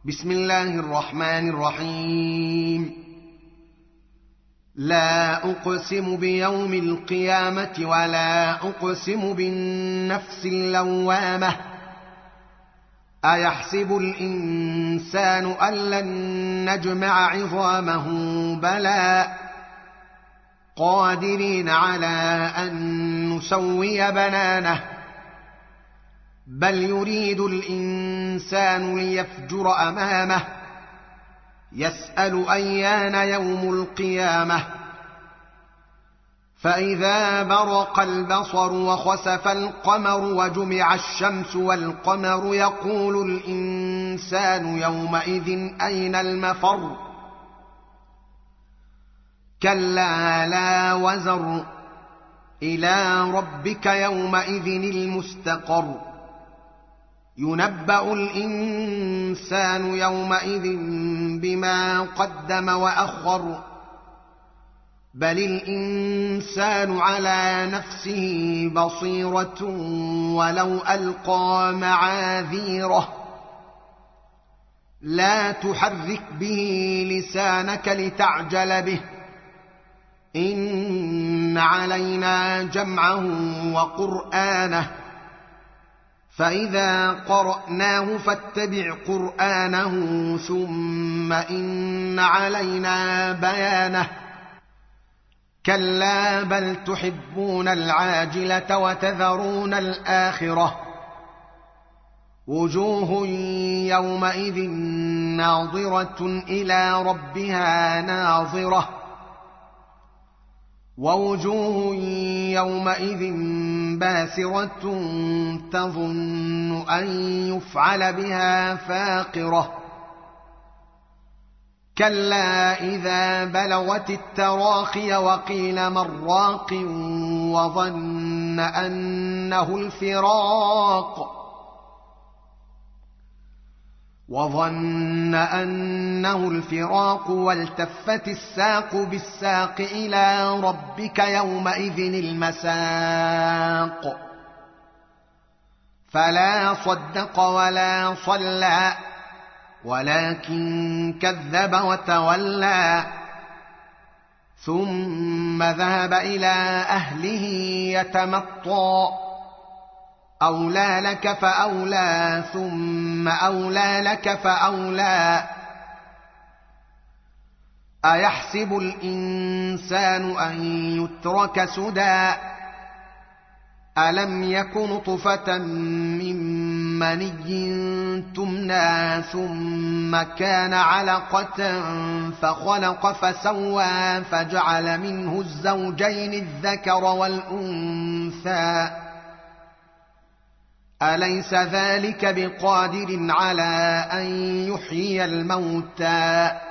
بسم الله الرحمن الرحيم. لا أقسم بيوم القيامة ولا أقسم بالنفس اللوامة. أيحسب الإنسان أن لن نجمع عظامه بلى قادرين على أن نسوي بنانه بل يريد الإنسان ليفجر أمامه يسأل أيان يوم القيامة. فإذا برق البصر وخسف القمر وجمع الشمس والقمر يقول الإنسان يومئذ أين المفر. كلا لا وزر إلى ربك يومئذ المستقر. ينبأ الإنسان يومئذ بما قدم وأخر بل الإنسان على نفسه بصيرة ولو ألقى معاذيره. لا تحرك به لسانك لتعجل به إن علينا جمعه وقرآنه فإذا قرأناه فاتبع قرآنه ثم إن علينا بيانه. كلا بل تحبون العاجلة وتذرون الآخرة. وجوه يومئذ ناظرة إلى ربها ناظرة ووجوه يومئذ باسرة تظن أن يفعل بها فاقرة. كلا إذا بلغت التراقي وقيل من راق وظن أنه الفراق والتفت الساق بالساق إلى ربك يومئذ المساق. فلا صدق ولا صلى ولكن كذب وتولى ثم ذهب إلى أهله يتمطى. أولى لك فأولى ثم أولى لك فأولى. أيحسب الإنسان أن يترك سدى ألم يك نطفة من مني تمنى ثم كان علقة فخلق فسوى فجعل منه الزوجين الذكر والأنثى أليس ذلك بقادر على أن يحيي الموتى